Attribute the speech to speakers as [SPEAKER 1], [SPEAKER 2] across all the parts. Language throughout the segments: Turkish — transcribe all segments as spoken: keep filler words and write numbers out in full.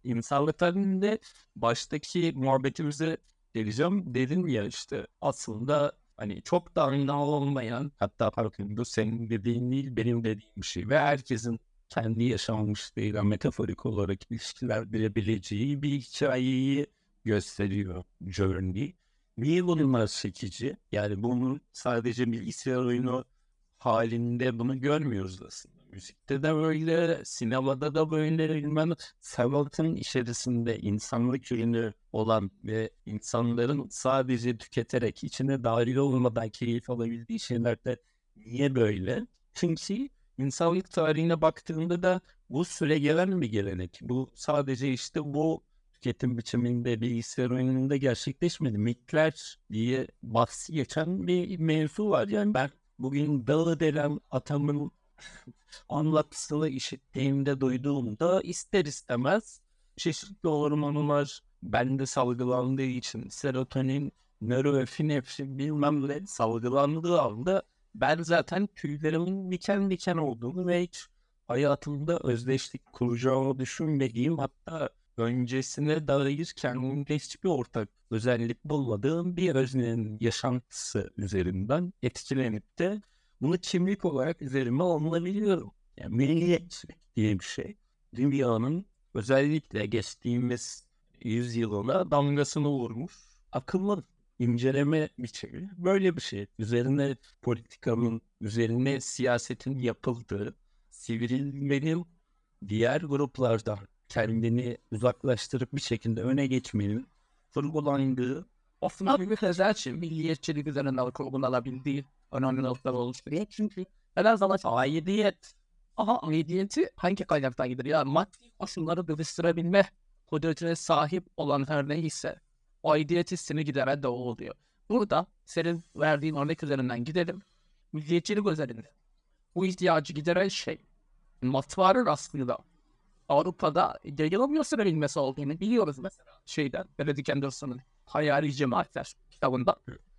[SPEAKER 1] insanlık tarihinde baştaki muhabbetimize geleceğim. Dedim ya işte aslında hani çok da anlamlı olmayan, hatta pardon bu senin dediğin değil benim dediğim bir şey ve herkesin kendi yaşanmışlığıyla metaforik olarak ilişkilendirebileceği bir hikayeyi gösteriyor Journey. Niye bunlar çekici? Yani bunun sadece bilgisayar oyunu halinde bunu görmüyoruz aslında. Müzikte de böyle, sinemada da böyle, bilmem sanatın içerisinde insanlık ürünü olan ve insanların sadece tüketerek içine dahil olmadan keyif alabildiği şeylerde niye böyle? Çünkü insanlık tarihine baktığında da bu süre gelen bir gelenek. Bu sadece işte bu tüketim biçiminde bilgisayar oyununda gerçekleşmedi. Mitler diye bahsi geçen bir mevzu var. Yani ben bugün Dağı delen atamın anlatısını işittiğimde, duyduğumda ister istemez çeşitli hormonlar bende salgılandığı için serotonin, nöroepinefrin bilmem ne salgılandığı anda ben zaten tüylerimin diken diken olduğunu ve hiç hayatımda özdeşlik kuracağımı düşünmediğim, hatta öncesine dair kendimde hiçbir ortak özellik bulmadığım bir öznenin yaşantısı üzerinden etkilenip de bunu kimlik olarak üzerime alınabiliyorum. Yani milliyetçilik diye bir şey. Dünyanın özellikle geçtiğimiz yüzyılına damgasını vurmuş akıllı inceleme biçimi. Böyle bir şey. Üzerine politikanın, üzerine siyasetin yapıldığı, sivrilmenin diğer gruplardan kendini uzaklaştırıp bir şekilde öne geçmenin vurgulandığı aslında bir özel şey. Milliyetçilik üzerinden kurgulanabildiği önemli noktalar oluşturuyor. Çünkü neden zaman aidiyet, aha aidiyeti hangi kaynaktan gelir? Ya maddi koşulları dönüştürebilme kudretine sahip olan her neyse o aidiyet hissini gideren de o oluyor. Burada senin verdiğin örnek üzerinden gidelim. Milliyetçilik özelinde bu ihtiyacı gideren şey matbaanın aslında Avrupa'da yayılamıyor sürebilmesi olduğunu biliyoruz mesela şeyden. Benedict Anderson'ın Hayali Cemaatler kitabında.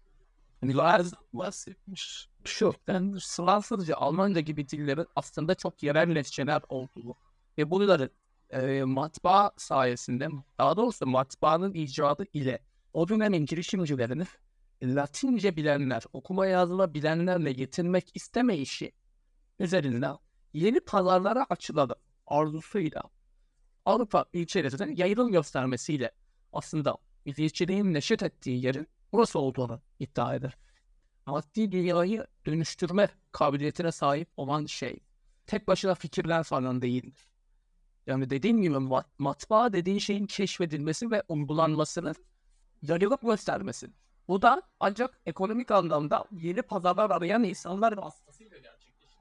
[SPEAKER 1] Nilaz bahsetmiş. Şu, yani Fransızca, Almanca gibi dillerin aslında çok yerelleşçeler olduğu ve bunların e, matbaa sayesinde, daha doğrusu matbaanın icadı ile o dönemin girişimcilerini Latince bilenler, okuma yazma bilenlerle yetinmek istemeyişi üzerinden yeni pazarlara açılan arzusuyla Avrupa içerisinde yayılım göstermesiyle aslında milliyetçiliğin neşet ettiği yerin burası olduğunu iddia eder. Maddi dünyayı dönüştürme kabiliyetine sahip olan şey tek başına fikirler falan değildir. Yani dediğim gibi mat- matbaa dediğin şeyin keşfedilmesi ve uygulanmasının yayılıp göstermesi. Bu da ancak ekonomik anlamda yeni pazarlar arayan insanlar vasıtasıyla gerçekleşir.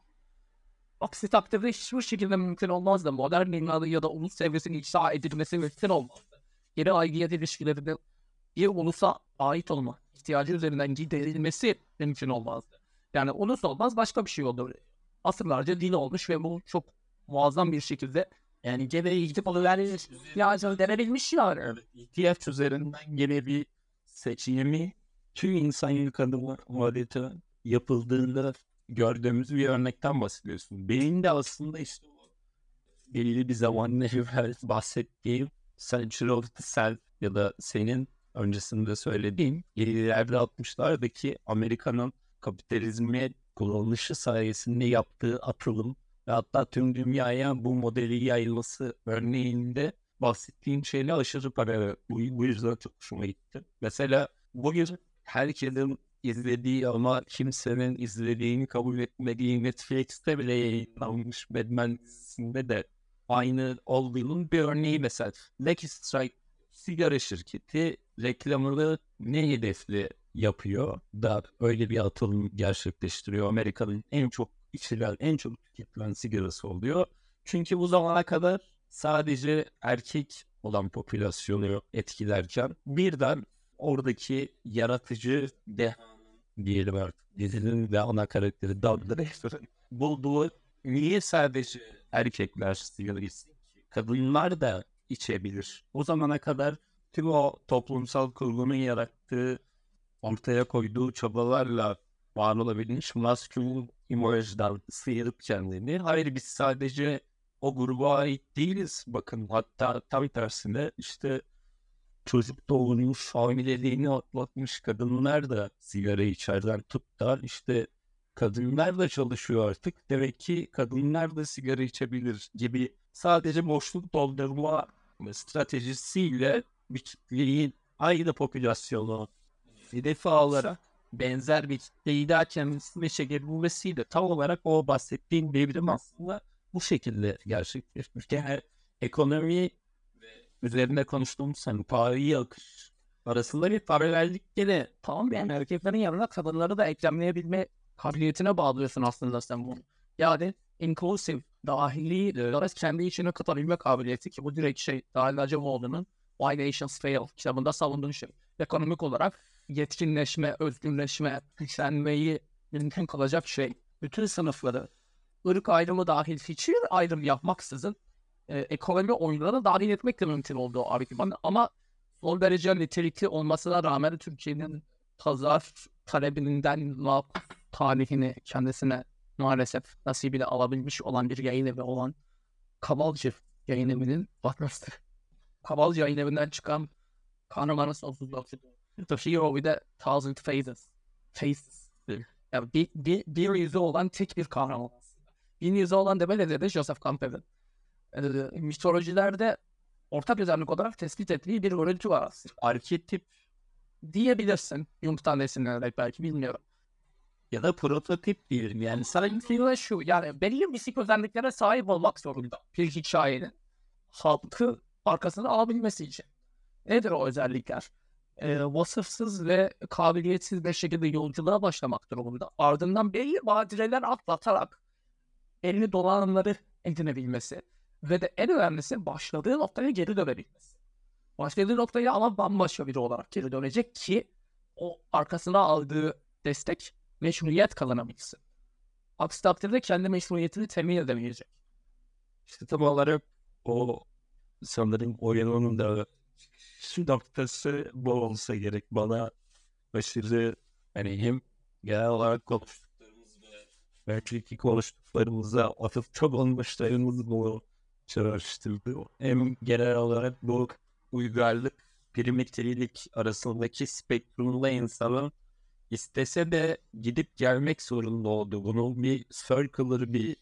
[SPEAKER 1] Aksi takdirde hiçbir şekilde mümkün olmazdı. Modern dünyanın ya da ulus çevresinin inşa edilmesi mümkün olmazdı. Yeni aidiyet ilişkilerinin bir ulusa ait olma ihtiyacı üzerinden giderilmesi mümkün olmazdı. Yani ulus olmaz başka bir şey olur. Asırlarca din olmuş ve bu çok muazzam bir şekilde yani gereği gidip alıvermiş. Ya denebilmiş yani. Evet, ihtiyaç üzerinden gene bir seçimi tüm insanlık adına adeta yapıldığında gördüğümüz bir örnekten bahsediyorsun. Benim de aslında işte o belirli bir zamanla evvel bahsettiğim Century of the Self ya da senin öncesinde söylediğin yedilerde altmışlardaki Amerika'nın kapitalizme kullanışı sayesinde yaptığı atılım ve hatta tüm dünyaya bu modeli yayılması örneğinde bahsettiğim şeyle aşırı paralel. Bu, bu yüzden çok hoşuma gitti. Mesela bugün herkesin izlediği ama kimsenin izlediğini kabul etmediği Netflix'te bile yayınlanmış Mad Men dizisinde de aynı olduğunun bir örneği mesela. Lucky Strike sigara şirketi reklamını ne hedefli yapıyor da öyle bir atılım gerçekleştiriyor. Amerika'nın en çok içilen, en çok tüketilen sigarası oluyor. Çünkü bu zamana kadar sadece erkek olan popülasyonu etkilerken birden oradaki yaratıcı de diyelim artık dizinin de ana karakteri Doug bulduğu niye sadece erkekler sigara içsin ki? Kadınlar da içebilir. O zamana kadar tüm o toplumsal kurgunun yarattığı, ortaya koyduğu çabalarla var olabilmiş maskülen imajdan sıyırıp kendini. Hayır biz sadece o gruba ait değiliz. Bakın hatta tam tersine işte çocuk doğurmuş, hamileliğini atlatmış kadınlar da sigara içerler tut da işte kadınlar da çalışıyor artık. Demek ki kadınlar da sigara içebilir gibi sadece boşluk doldurma stratejisiyle bir kitleyi aynı popülasyonu hedefe alarak benzer bir kitleyi daha kendisine çekebilmesiyle tam olarak o bahsettiğim devrim aslında bu şekilde gerçekleşmiş. Yani ekonomi üzerinde konuştuğumuz hani tarihi akış arasında bir paralellik gene tamam yani erkeklerin yanına kadınları da eklemleyebilme kabiliyetine bağlıyorsun aslında sen bunu. Yani inclusive, dahili, e, kendi içine katabilme kabiliyeti ki bu direkt şey Dahil Acemoğlu'nun Why Nations Fail kitabında savunduğu şey. Ekonomik olarak yetkinleşme, özgürleşme, güçlenmeyi mümkün kılacak şey. Bütün sınıfları, ırk ayrımı dahil hiçbir ayrım yapmaksızın e, ekonomi oyunlarına dahil etmek de mümkün olduğu argüman. Ama son derece nitelikli olmasına rağmen Türkiye'nin pazar talebinden makul tarihini kendisine maalesef nasibini alabilmiş olan bir yayın evi olan Kabalcı yayın evinin bakması. Kabalcı yayın evinden çıkan Kahramanın Sonsuzluğu. The Hero with a Thousand Faces. Faces. Yani bir, bir, bir yüzü olan tek bir kahraman. Bin yüzü olan demeli de Joseph Campbell'in. E, mitolojilerde ortak özellik olarak tespit ettiği bir görüntü var aslında. Arketip diyebilirsin. Jung'tan esinlenerek belki bilmiyorum. Ya da prototip diyelim. Yani sanki şu yani belli mistik özelliklere sahip olmak zorunda. Bir hikayenin halkı arkasına alabilmesi için. Nedir o özellikler? E, vasıfsız ve kabiliyetsiz bir şekilde yolculuğa başlamak durumunda. Ardından belli badireler atlatarak elini dolananları edinebilmesi ve de en önemlisi başladığı noktaya geri dönebilmesi. Başladığı noktaya ama bambaşka biri olarak geri dönecek ki o arkasına aldığı destek meşruiyet kazanabilsin. Aksi takdirde kendi meşruiyetini temin edemeyecek. İşte tam olarak o sanırım oyunun da şu noktası bu olsa gerek. Bana aşırı hani hem genel olarak konuştuklarımız ve belki konuştuklarımıza atıf çok olmuşlarımız bu çağrıştırdı. Hem genel olarak bu uygarlık, primitivlik arasındaki spektrumda insanın istese de gidip gelmek zorunda olduğu, bunun bir circular bir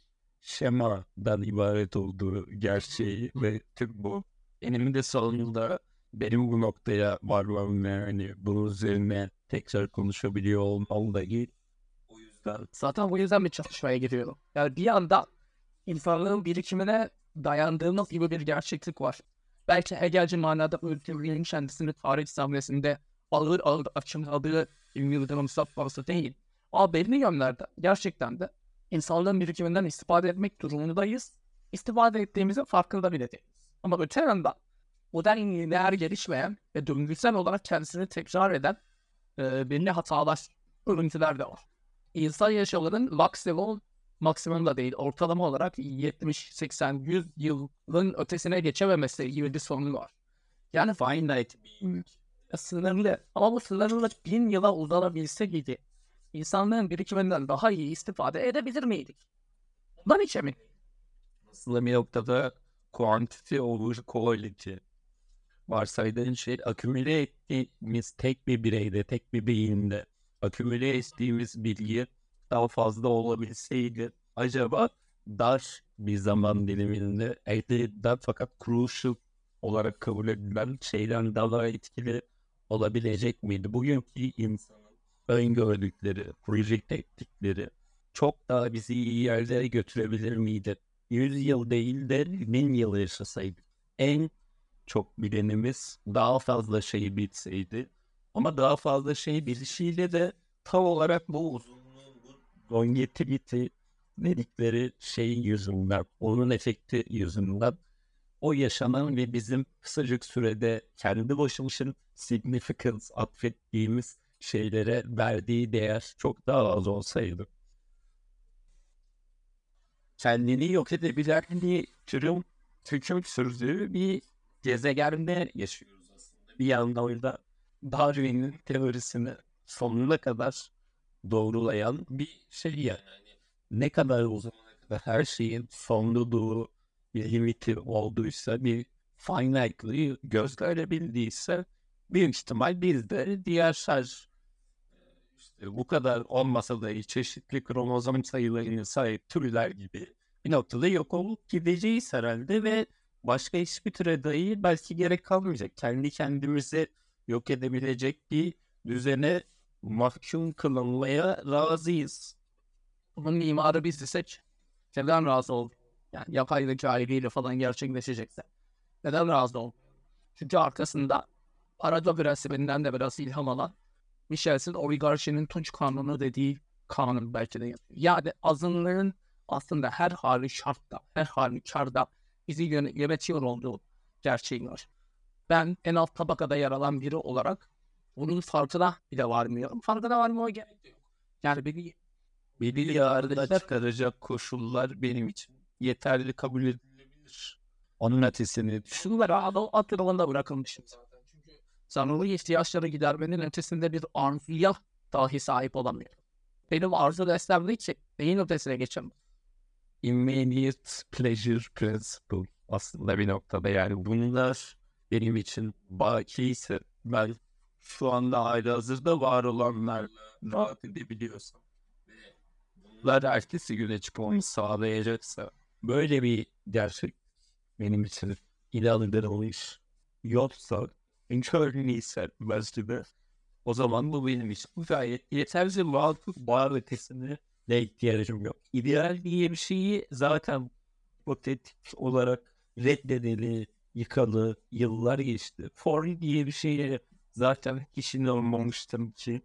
[SPEAKER 1] şemadan ibaret olduğu gerçeği ve tüm bu eninde sonunda benim bu noktaya varmam ve hani bunun üzerine tekrar konuşabiliyor olmam da iyi. O yüzden zaten bu yüzden bir çatışmaya giriyorum. Yani bir anda insanlığın birikimine dayandığımız gibi bir gerçeklik var. Belki Hegelci manada özgürlüğün kendisini tarih sahnesinde ağır ağır açımladığı yıldırım sapması değil. Ama belli yönlerde gerçekten de insanlığın birikiminden istifade etmek durumundayız. İstifade ettiğimizin farkında bile değiliz. Ama öte yandan modern lineer gelişmeyen ve döngüsel olarak kendisini tekrar eden e, belli hatalar, örüntüler de var. İnsan yaşamının maksimum, maksimum da değil, ortalama olarak yetmiş, seksen, yüz yılın ötesine geçememesi gibi bir sorun var. Yani finite being, sınırlı. Ama bu sınırlılık bin yıla uzanabilse gibi insanlığın birikiminden daha iyi istifade edebilir miydik? Bundan hiç emin. Aslında bir noktada quantity over quality varsaydığın şey akümüle ettiğimiz tek bir bireyde, tek bir beyinde akümüle ettiğimiz bilgi daha fazla olabilseydi acaba dar bir zaman diliminde elde edilen fakat crucial olarak kabul edilen şeyden daha etkili olabilecek miydi? Bugünkü insanın öngördükleri, project ettikleri çok daha bizi iyi yerlere götürebilir miydi? Yüz yıl değil de bin yıl yaşasaydık. En çok bilenimiz daha fazla şey bilseydi. Ama daha fazla şey bilişiyle de tam olarak bu uzunluğun, bu longevity dedikleri şey yüzünden, onun efekti yüzünden o yaşanan ve bizim kısacık sürede kendi başımızın significance atfettiğimiz şeylere verdiği değer çok daha az olsaydı. Kendini yok edebilen bir türün hüküm sürdüğü bir gezegende yaşıyoruz aslında. Bir yandan da Darwin'in teorisini sonuna kadar doğrulayan bir şey yani. Ne kadar o zamana kadar her şeyin sonluluğu bir limiti olduysa, bir finite'lığı gösterebildiyse büyük ihtimal biz de diğer her işte bu kadar olmasa da çeşitli kromozom sayılarına sahip türler gibi bir noktada yok olup gideceğiz herhalde ve başka hiçbir türe dahi belki gerek kalmayacak. Kendi kendimizi yok edebilecek bir düzene mahkum kılınmaya razıyız.
[SPEAKER 2] Bunun mimarı biz isek neden razı ol? Yani yapay zeka ile falan gerçekleşecekse neden razı ol? Çünkü arkasında Pareto prensibinden de biraz ilham alan Michel'sin oligarşinin tunç kanunu dediği kanun belki de yapıyor. Yani azınlığın aslında her hali şartta, her halükarda bizi yöne- yönetiyor olduğu gerçeği var. Ben en alt tabakada yer alan biri olarak bunun farkına bile varmıyorum. Farkına varmaya gerek de yok. Yani beni
[SPEAKER 1] Beni yargıda çıkaracak koşullar benim için yeterli kabul edilebilir. Onun ötesini
[SPEAKER 2] şunları adam atırılığında bırakılmışım zaten. Çünkü zaruri ihtiyaçları gidermenin ötesinde bir arzuya dahi sahip olamıyorum. Benim arzu destemde ki neyin ötesine geçemem.
[SPEAKER 1] immediate pleasure principle aslında bir noktada, yani bunlar benim için baki ise, ben şu anda halihazırda var olanlarla rahat edebiliyorsam ve bunlar ertesi güne çıkmamı sağlayacaksa, böyle bir gerçek benim için inanılır. Yoksa körlüyse belki de o zaman bu benim için gayet yeterli, vakıf bağ ötesine de ihtiyacım yok. İdeal diye bir şeyi zaten hipotetik olarak reddedeli, yıkalı yıllar geçti. Form diye bir şeye zaten hiç inanmamıştım ki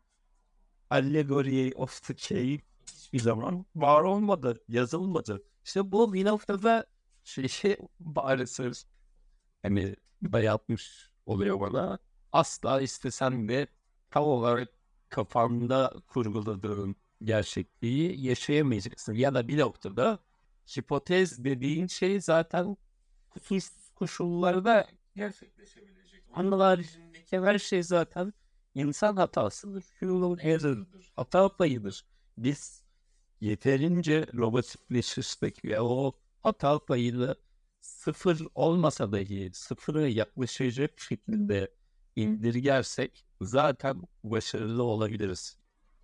[SPEAKER 1] Allegory of the Cave hiçbir zaman var olmadı, yazılmadı. İşte bu bir noktada şey maalesef hani dayatmış oluyor bana. Asla istesen de tam olarak kafanda kurguladığın gerçekliği yaşayamayacaksın. Ya da bir noktada hipotez dediğin şey zaten kusursuz koşullarda gerçekleşebilecek. Onun haricindeki her şey zaten insan hatasıdır. Human error'dır. Hata payıdır. Biz yeterince robotikleşirsek ve o hata payını sıfır olmasa dahi sıfıra yaklaşacak şekilde indirgersek zaten başarılı olabiliriz.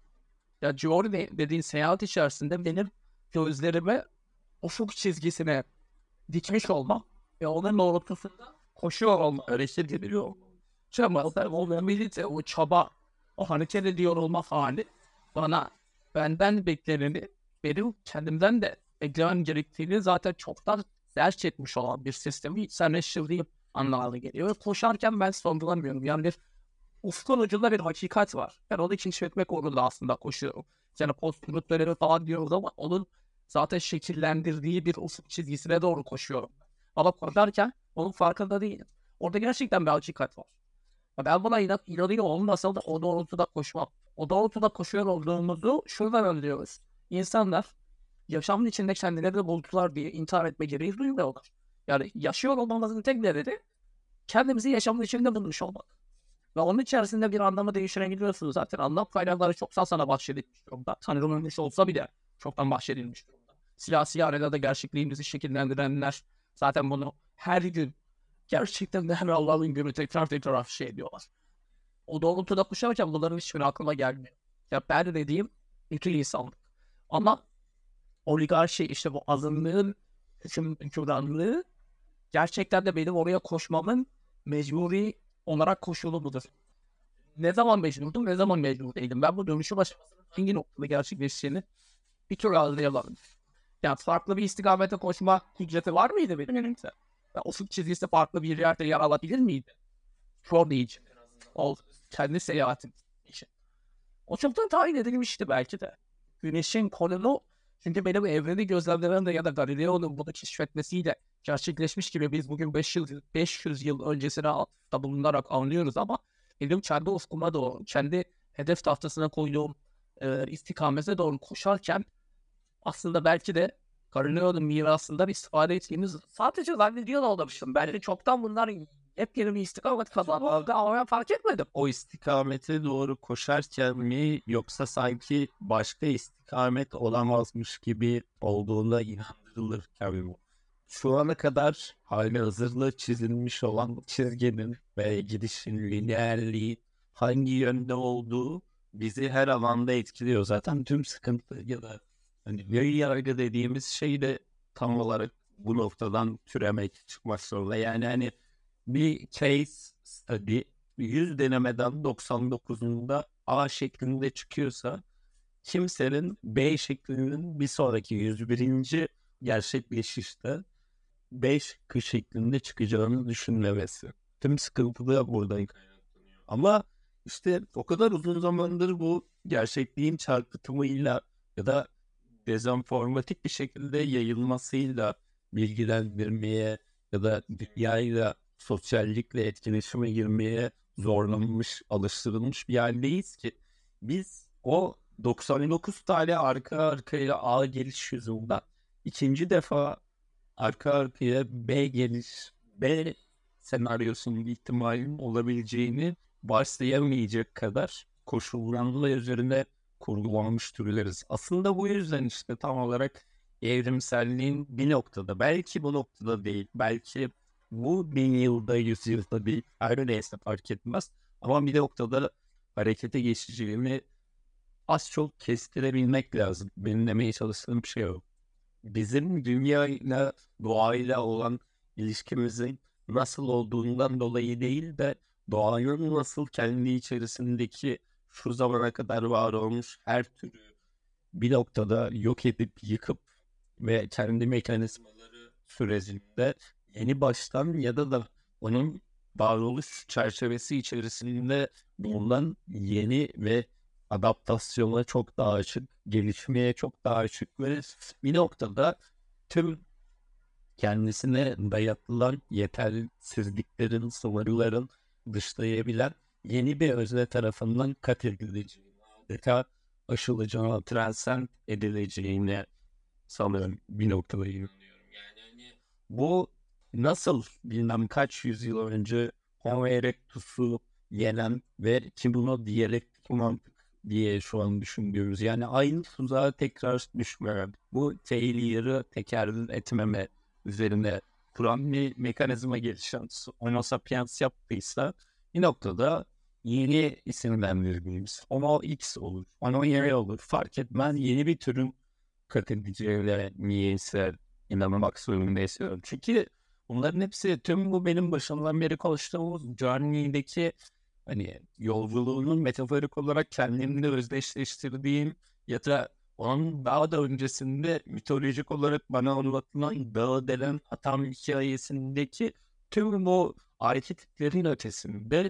[SPEAKER 2] Ya Giorgi dediğin seyahat içerisinde benim gözlerimi ufuk çizgisine dikmiş olmam ve onun doğrultusunda koşuyor olmam.
[SPEAKER 1] Hareket ediyor.
[SPEAKER 2] Çaba, o mobilite, o çaba, o hareket ediyor olma hali bana benden bekleneni, benim kendimden de beklemem gerektiğini zaten çoktan ders etmiş olan bir sistemi içselleştirdiğim anlamına geliyor. Ve koşarken ben sorgulamıyorum. Yani bir ufkun ucunda bir hakikat var. Ben onu keşfetmek uğrunda aslında koşuyorum. Yani post dönemi falan diyoruz ama onun zaten şekillendirdiği bir ufuk çizgisine doğru koşuyorum. Ama koşarken onun farkında değilim. Orada gerçekten bir hakikat var. Ben buna inan inanıyor olmasa da o doğrultuda koşmam. O doğrultuda koşuyor olduğumuzu şuradan anlıyoruz. İnsanlar yaşamın içinde kendilerini buldular diye intihar etme gereği duymuyorlar. Yani yaşıyor olmamızın tek nedeni kendimizi yaşamın içinde bulmuş olmak. Ve onun içerisinde bir anlamı değiştirebiliyorsunuz zaten. Anlam kaynakları çoktan sana bahşedilmiş durumda. Tanrı'nın ölmüş olsa bile çoktan bahşedilmiş durumda. Siyasi arenada gerçekliğimizi şekillendirenler zaten bunu her gün gerçekten de her Allah'ın günü tekrar tekrar şey ediyorlar. O doğrultuda kuşarken bunların hiçbiri aklıma gelmiyor. Ya ben dediğim iki insanlık. Ama oligarşi işte bu azınlığın hüküm, hükümranlığı gerçekten de benim oraya koşmamın mecburi olarak koşulu mudur? Ne zaman mecburdum, ne zaman mecbur değildim? Ben bu dönüşüm aşamasının hangi noktada gerçekleştiğini bir tür algılayamadım. Yani farklı bir istikamete koşma hücreti var mıydı benim elimde? Ya ufuk çizgisi farklı bir yerde yer alabilir miydi? Şu değil. O kendi seyahatim için. O çoktan tayin edilmişti belki de. Güneşin konulu, çünkü benim evreni gözlemlemem de ya da Galileo'nun bunu keşfetmesiyle gerçekleşmiş gibi biz bugün beş yüz, beş yüz yıl öncesine da bulunarak anlıyoruz ama benim kendi ufkuma doğru, kendi hedef tahtasına koyduğum e, istikamete doğru koşarken aslında belki de Galileo'nun mirasından istifade ettiğimiz sadece zannediyor olmamıştım. Belki çoktan bunlar hep yeni bir istikamet kazandı ama ben fark etmedim.
[SPEAKER 1] O istikamete doğru koşarken mi, yoksa sanki başka istikamet olamazmış gibi olduğuna inandırılırken mi? şu ana kadar hali hazırda çizilmiş olan çizginin ve gidişin lineerliği hangi yönde olduğu bizi her alanda etkiliyor. Zaten tüm sıkıntı ya da hani veri yargı dediğimiz şey de tam olarak bu noktadan türemek, çıkmak zorunda. Yani hani bir case study yüz denemeden doksan dokuzunda A şeklinde çıkıyorsa kimsenin B şeklinin bir sonraki yüz birinci gerçekleşişte B şıkkı şeklinde çıkacağını düşünmemesi. Tüm sıkıntı da buradan kaynaklanıyor. Ama işte o kadar uzun zamandır bu gerçekliğin çarpıtımıyla ya da dezenformatik bir şekilde yayılmasıyla bilgilendirmeye ya da dünyayla sosyallikle etkileşime girmeye zorlanmış, alıştırılmış bir haldeyiz ki biz o doksan dokuz tane arka arkaya A geliş yüzünden ikinci defa arka arkaya B geliş, B senaryosunun ihtimalinin olabileceğini varsayamayacak kadar koşullanma üzerine kurgulanmış türleriz. Aslında bu yüzden işte tam olarak evrimselliğin bir noktada, belki bu noktada değil, belki bu bin yılda, yüz yılda değil, her neyse fark etmez. Ama bir noktada harekete geçeceğini az çok kestirebilmek lazım. Benim demeye çalıştığım bir şey o. Bizim dünyayla, doğayla olan ilişkimizin nasıl olduğundan dolayı değil de doğanın nasıl kendi içerisindeki şu zamana kadar var olmuş her türü bir noktada yok edip yıkıp ve kendi mekanizmaları sürecinde yeni baştan ya da da onun varoluş çerçevesi içerisinde bulunan yeni ve adaptasyona çok daha açık, gelişmeye çok daha açık ve bir noktada tüm kendisine dayatılan yetersizliklerin, sınırların dışlayabilen yeni bir özne tarafından kat edileceğini, adeta aşılacağını, transcend edileceğini sanıyorum bir noktada inanıyorum. Yani hani bu nasıl bilmem kaç yüzyıl önce Homo erectus'u yenen ve ki bunu diyalektik mantık diye şu an düşünüyoruz. Yani aynı tuzağa tekrar düşmeme, bu failure'ı tekerrür etmeme üzerine kuran bir mekanizma gelişen Homo sapiens yaptıysa bir noktada yeni isimlendirdiğimiz Homo X olur, Homo Y olur, fark etmez yeni bir türün kat edeceğine niyeyse inanmak zorunda hissediyorum. Çünkü bunların hepsi tüm bu benim başından beri konuştuğumuz Journey'deki hani yolculuğunun metaforik olarak kendimle özdeşleştirdiğim ya da onun daha da öncesinde mitolojik olarak bana anlatılan Dağı Delen Atam hikayesindeki tüm bu arketiplerin ötesinde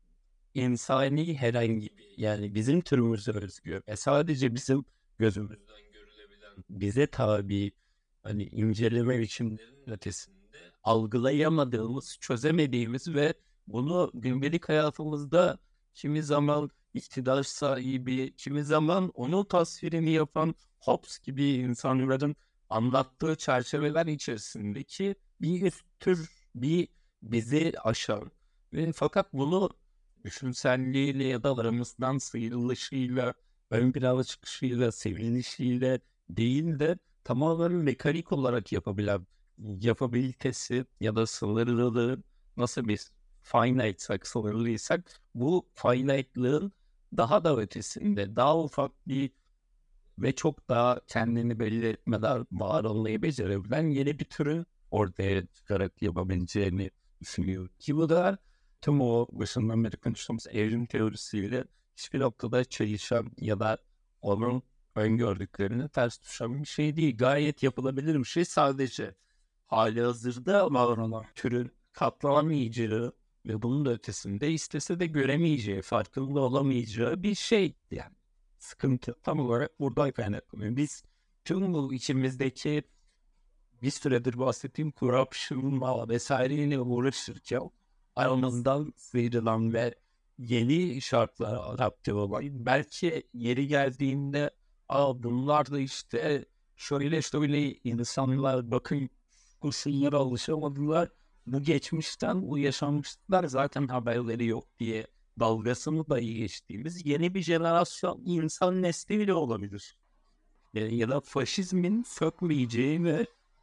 [SPEAKER 1] insani herhangi bir yani bizim türümüze özgü ve sadece bizim gözümüzden görülebilen bize tabi hani inceleme biçimlerinin ötesinde algılayamadığımız, çözemediğimiz ve bunu gündelik hayatımızda kimi zaman iktidar sahibi, kimi zaman onun tasvirini yapan Hobbes gibi insanların anlattığı çerçeveler içerisindeki bir üst tür, bir bizi aşan ve fakat bunu düşünselliğiyle ya da aramızdan sıyrılışıyla, ön plana çıkışıyla, sevilişiyle değil de tamamen mekanik olarak yapabilen yapabilitesi ya da sınırlılığı nasıl bir finite'sak, sınırlıysak bu finite'lığın daha da ötesinde, daha ufak bir ve çok daha kendini belli etmeden var olmayı becerebilen yeni bir türü ortaya çıkarak yapabileceğini düşünüyor. Ki bu da tüm o başından beri konuştuğumuz evrim teorisiyle hiçbir noktada çelişen ya da onun öngördüklerini ters düşen bir şey değil. Gayet yapılabilir bir şey. Sadece hali hazırda var olan türün katlanamayacağı ve bunun da ötesinde istese de göremeyeceği, farkında olamayacağı bir şey yani. Sıkıntı tam olarak buradan kaynaklanıyor. Biz tüm bu içimizdeki bir süredir bahsettiğim corruption'la vesaireyle uğraşırken aramızdan sıyrılan ve yeni şartlara adapte olan belki yeri geldiğinde Aa, bunlar da işte şöyle şöyle insanlar bakın koşullara alışamadılar. Bu geçmişten bu yaşanmışlıklar zaten haberleri yok diye dalgasını da iyi geçtiğimiz yeni bir jenerasyon insan nesli bile olabilir. Ya, ya da faşizmin sökmeyeceği ve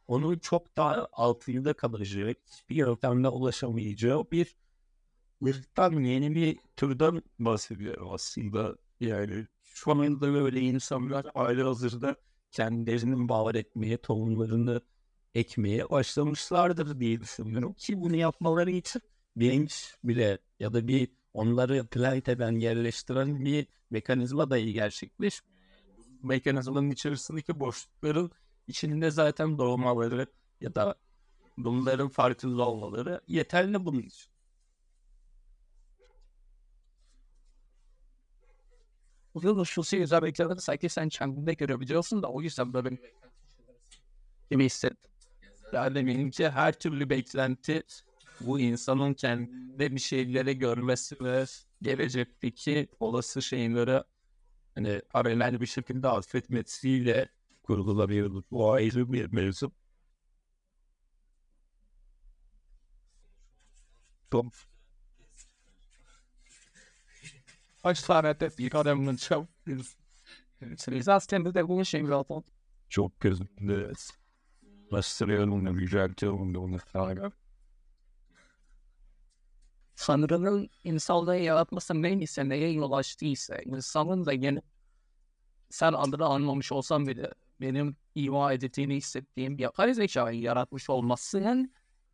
[SPEAKER 1] onun çok daha altında kalacağı, hiçbir yöntemle ulaşamayacağı bir ırktan, yeni bir türden bahsediyor aslında. Yani şu anda böyle insanlar halihazırda kendilerinin var etmeye, tohumlarını ekmeye başlamışlardır diye düşünüyorum. Ki bunu yapmaları için bilinç bile ya da bir onları plant eden, yerleştiren bir mekanizma dahi gerçekleş. Mekanizmanın içerisindeki boşlukların içinde zaten doğmaları ya da bunların farkında olmaları yeterli bunun için.
[SPEAKER 2] Uzun uçlusu güzel beklemede sanki sen kendinde görebiliyorsun da o yüzden böyle bir gibi hissettim. Yani benimki her türlü beklenti bu insanın kendinde bir şeyleri görmesi ve gelecekteki olası şeyleri hani paralel bir şekilde affetmesiyle kurgulanıyordu. Bu ayrı bir mevzu. Çok kaç tane de bir adamın çok zaten de bu şey zaten
[SPEAKER 1] çok gözümde bastırıyorum da yüceltiyorum da onu falan.
[SPEAKER 2] Tanrı'nın insanlığı yaratması neyse, neye yol açtıysa, insanın da yeni sen adını anlamış olsan bile benim ima edildiğini hissettiğim bir yapay zekayı yaratmış olmasının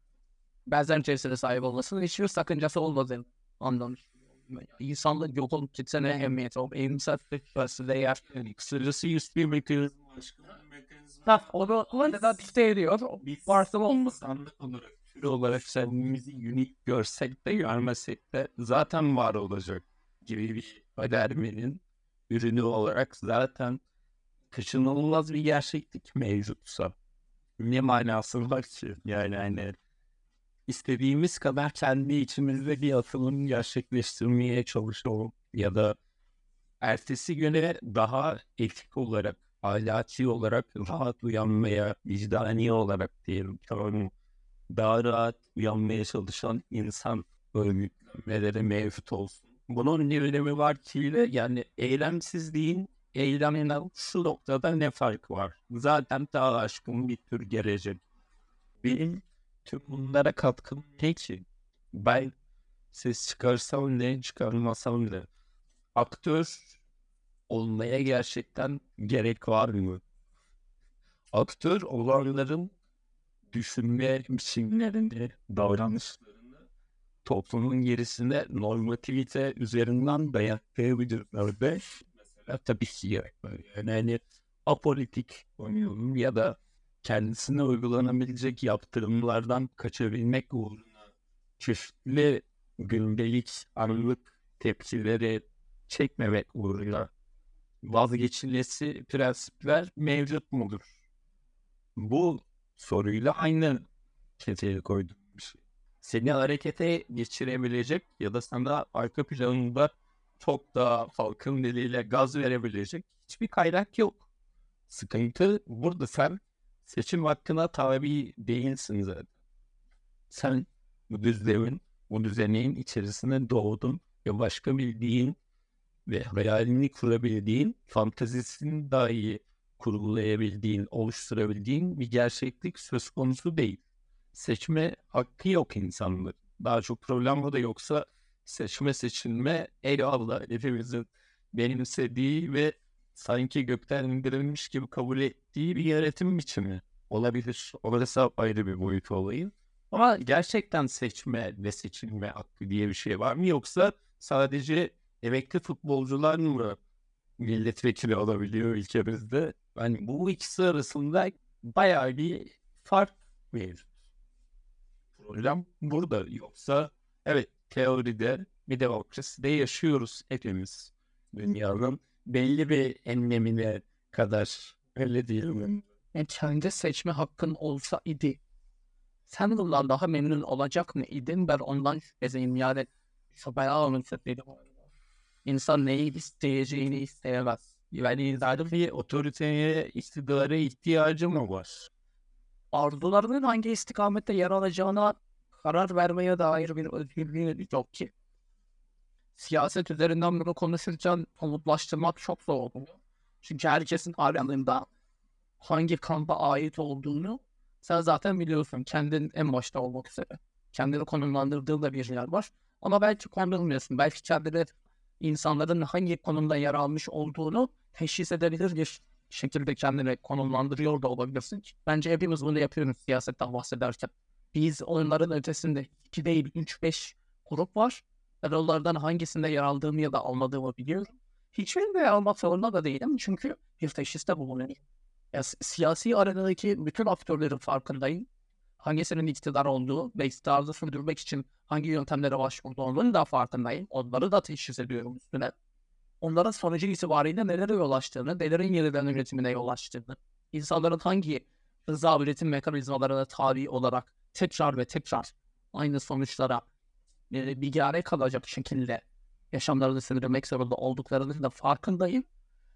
[SPEAKER 2] benzer sahip olmasının hiçbir sakıncası olmadığını anlamış. İnsanlık yok olup gitsene ehemmiyeti o eğimsizlik başında yer.
[SPEAKER 1] Kısacası hiçbir mekanizma
[SPEAKER 2] Ha, onu, onu da dikte ediyor. Bir varsa olmasın.
[SPEAKER 1] insanlık olarak, tür olarak kendimizi unik görsek de görmesek de zaten var olacak gibi bir kadermenin ürünü olarak zaten kaçınılmaz bir gerçeklik mevcutsa ne manası var ki? Yani hani istediğimiz kadar kendi içimizde bir atılım gerçekleştirmeye çalışalım ya da ertesi güne daha etik olarak, ahlaki olarak rahat uyanmaya, vicdani olarak diyelim, tamam mı? Daha rahat uyanmaya çalışan insan örgütlemeleri mevcut olsun. Bunun ne önemi var ki? Yani eylemsizliğin eylemden şu noktada ne fark var? Zaten daha aşkın bir tür gelecek. Benim tüm bunlara katkım ne ki? Ben ses çıkarsam ne, çıkarmasam ne? Aktör olmaya gerçekten gerek var mı? Aktör olanların düşünme biçimlerini, davranışlarını toplumun gerisine normativite üzerinden dayatlayabilirler ve mesela tabii ki gerek var. Yani hani apolitik oyunun ya da kendisine uygulanabilecek yaptırımlardan kaçabilmek uğruna çeşitli gündelik anlık tepkileri çekmemek uğruna vazgeçilesi prensipler mevcut mudur? Bu soruyla aynı kefeye koydum bir şey. Seni harekete geçirebilecek ya da sana arka planında çok daha halkın diliyle gaz verebilecek hiçbir kaynak yok. Sıkıntı burada, sen seçim hakkına tabi değilsin zaten. Sen bu düzlemin, bu düzeneğin içerisine doğdun ve başka bildiğin ve hayalini kurabildiğin, fantazisini dahi kurgulayabildiğin, oluşturabildiğin bir gerçeklik söz konusu değil. Seçme hakkı yok insanların. Daha çok problem bu da, yoksa seçme seçilme eyvallah hepimizin benimsediği ve sanki gökten indirilmiş gibi kabul ettiği bir yönetim biçimi olabilir. Orası ayrı bir boyut olayı. Ama gerçekten seçme ve seçilme hakkı diye bir şey var mı? Yoksa sadece emekli futbolcular mı milletvekili olabiliyor ülkemizde? Yani bu ikisi arasında bayağı bir fark mevcut. Problem burada. Yoksa evet, teoride bir demokraside yaşıyoruz hepimiz. Dünyanın belli bir enlemine kadar, öyle değil mi?
[SPEAKER 2] Yani kendi seçme hakkın olsa idi. Sen bundan daha memnun olacak mı idin? Ben ondan şüphedeyim. Yani bayağı onun şüphedeyim. İnsan neyi isteyeceğini isteyemez. Yani zaten
[SPEAKER 1] Bir otoriteye, iktidara ihtiyacı mı var?
[SPEAKER 2] arzularının hangi istikamette yer alacağına karar vermeye dair bir özgürlüğü yok ki. Siyaset üzerinden bunu konuşurken somutlaştırmak çok zor oluyor. Çünkü herkesin alanında hangi kampa ait olduğunu Sen zaten biliyorsun, kendin en başta olmak üzere. Kendini konumlandırdığın da bir yer var. Ama belki konumlanmıyorsun. Belki kendini insanların hangi konumda yer almış olduğunu teşhis edebilir bir şekilde kendini konumlandırıyor da olabilirsin. Bence hepimiz bunu yapıyoruz siyasetten bahsederken. Biz onların ötesinde iki değil üç beş grup var. Ben onlardan hangisinde yer aldığımı ya da almadığımı biliyorum. Hiçbirinde yer almak zorunda da değilim. Çünkü bir teşhiste bulunuyorum. Ya, si- siyasi arenadaki bütün aktörlerin farkındayım. Hangisinin iktidar olduğu ve iktidarı sürdürmek için hangi yöntemlere başvurduğunun da farkındayım. Onları da teşhis ediyorum üstüne. Onların sonucu itibariyle nelere yol açtığını, nelerin yeniden üretimine yol açtığını, insanların hangi rıza üretim mekanizmalarına tabi olarak tekrar ve tekrar aynı sonuçlara e, bigare kalacak şekilde yaşamlarını sürdürmek zorunda olduklarının da farkındayım.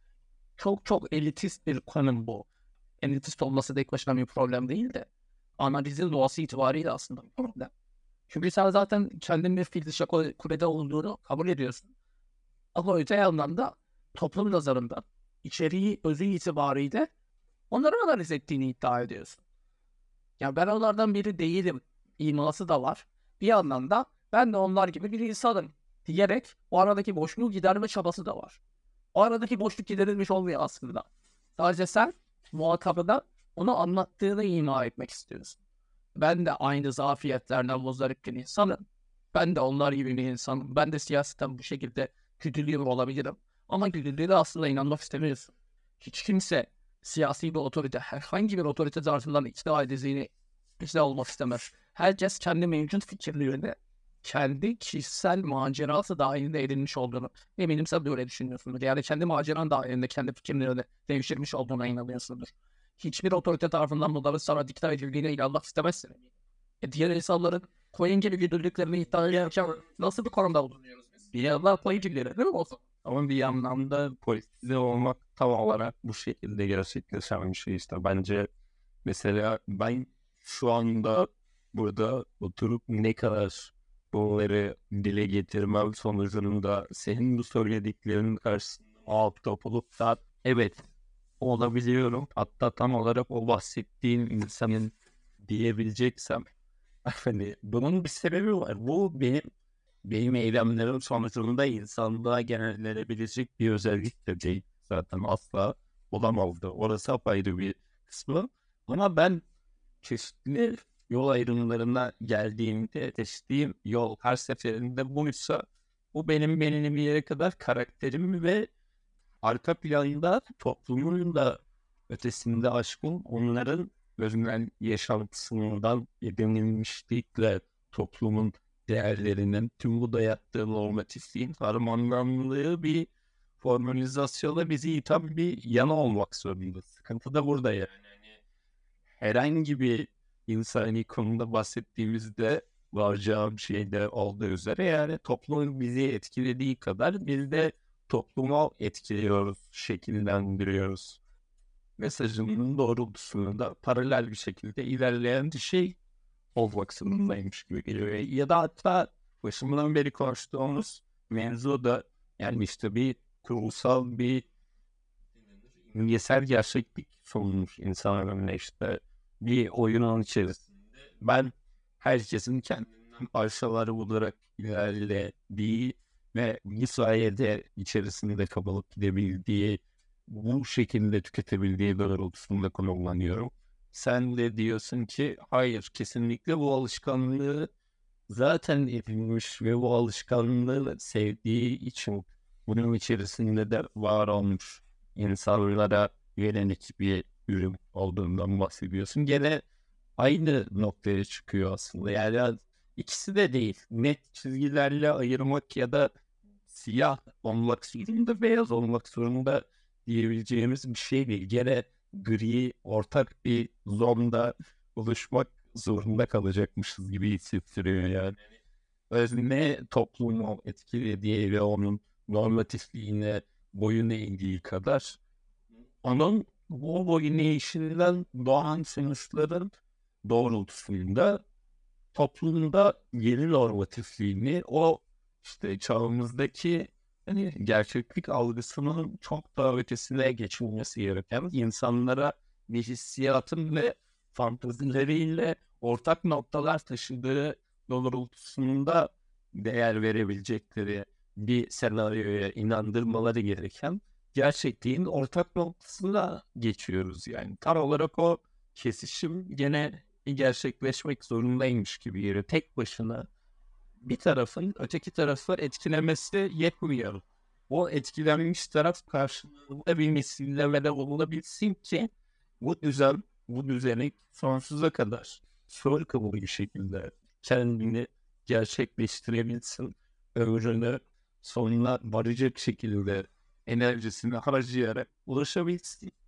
[SPEAKER 2] Çok çok elitist bir konum bu. Elitist olması tek başına bir problem değil de analizin doğası itibariyle aslında bir problem. Çünkü sen zaten kendin bir fil şaka kulede olduğunu kabul ediyorsun. Ama öte yandan da toplum nazarında içeriği özü itibariyle onları analiz ettiğini iddia ediyorsun. Yani ben onlardan biri değilim iması da var. Bir yandan da ben de onlar gibi bir insanım diyerek o aradaki boşluğu giderme çabası da var. O aradaki boşluk giderilmiş olmuyor aslında. Sadece sen muhatabına onu anlattığını ima etmek istiyorsun. Ben de aynı zafiyetlerden muzdarip bir insanım. Ben de onlar gibi bir insanım. Ben de siyasetten bu şekilde güdülüyor olabilirim. Ama güdüldüğüne aslında inanmak istemiyorsun. Hiç kimse siyasi bir otorite, herhangi bir otorite tarafından ikna edildiğini ikna olmak istemez. Herkes kendi mevcut fikirlerini, kendi kişisel macerası dahilinde edinmiş olduğunu, eminim sen de öyle düşünüyorsundur. Yani kendi maceran dahilinde kendi fikirlerini devşirmiş olduğuna inanıyorsundur. Hiçbir otorite tarafından bunların sana dikta edildiğine inanmak istemezsin. E diğer insanların coin gibi güdüldüklerini iddia ederken nasıl bir konumda bulunuyoruz biz? Bir yandan coin gibileri değil mi olsun?
[SPEAKER 1] Ama bir yandan da politize olmak tam olarak bu şekilde gerçekleşen bir şey işte. Bence mesela ben şu anda burada oturup ne kadar bunları dile getirmem sonucunda senin bu söylediklerinin karşısında muhatap olup da evet olabiliyorum. Hatta tam olarak o bahsettiğin insanın diyebileceksem hani bunun bir sebebi var. Bu benim benim eylemlerim sonucunda insanlığa genellenebilecek bir özellik de değil. Zaten asla olamazdı. Orası apayrı bir kısmı. Ama ben çeşitli yol ayrımlarına geldiğimde seçtiğim yol her seferinde buysa bu benim belirli bir yere kadar karakterimi ve arka planda toplumun da ötesinde aşkın onların özgün yaşantısından edinilmişlikle toplumun değerlerinin tüm bu dayattığı normatifliğin harmanlandığı bir formalizasyona bizi iten bir yana olmak zorunda. Sıkıntı da burada yani. Hani herhangi bir insani konuda bahsettiğimizde varacağım şeyde olduğu üzere yani toplumun bizi etkilediği kadar biz de toplumu etkiliyoruz, şekillendiriyoruz. Mesajının doğrultusunda paralel bir şekilde ilerleyen bir şey olmak zorundaymış gibi geliyor. Ya da hatta başından beri konuştuğumuz mevzu da yani işte bir kurumsal bir imgesel gerçeklik sunmuş insan önüne işte bir oyunun içerisinde. Ben herkesin kendinden parçaları bularak ilerlediği ve bir sayede içerisinde kapalıp gidebildiği, bu şekilde tüketebildiği doğrultusunda konumlanıyorum. Sen de diyorsun ki hayır kesinlikle bu alışkanlığı zaten edinmiş ve bu alışkanlığı sevdiği için bunun içerisinde de var olmuş insanlara yönelik bir ürün olduğundan bahsediyorsun. Gene aynı noktaya çıkıyor aslında. Yani ikisi de değil. Net çizgilerle ayırmak ya da siyah olmak zorunda, beyaz olmak zorunda diyebileceğimiz bir şey değil. Gene gri, ortak bir zonda oluşmak zorunda kalacakmışız gibi hissettiriyor yani. Özne toplumu etkilediği ve onun normatifliğine boyun eğdiği kadar onun bu boyun eğişinden doğan sonuçların doğrultusunda toplumda yeni normatifliğini o işte çağımızdaki hani gerçeklik algısının çok daha ötesine geçilmesi gereken insanlara bir hissiyatın ve fantezileriyle ortak noktalar taşıdığı doğrultusunda değer verebilecekleri bir senaryoya inandırmaları gereken gerçekliğin ortak noktasına geçiyoruz yani. Tam olarak o kesişim gene gerçekleşmek zorundaymış gibi geliyor. Tek başına bir tarafın öteki tarafı etkilemesi yetmiyor. O etkilenmiş taraf karşılığında bir misillemede bulunabilsin ki bu düzen, bu düzenek sonsuza kadar soru kabul bir şekilde kendini gerçekleştirebilsin. Ömrünü sonuna varacak şekilde enerjisini harcayarak ulaşabilsin.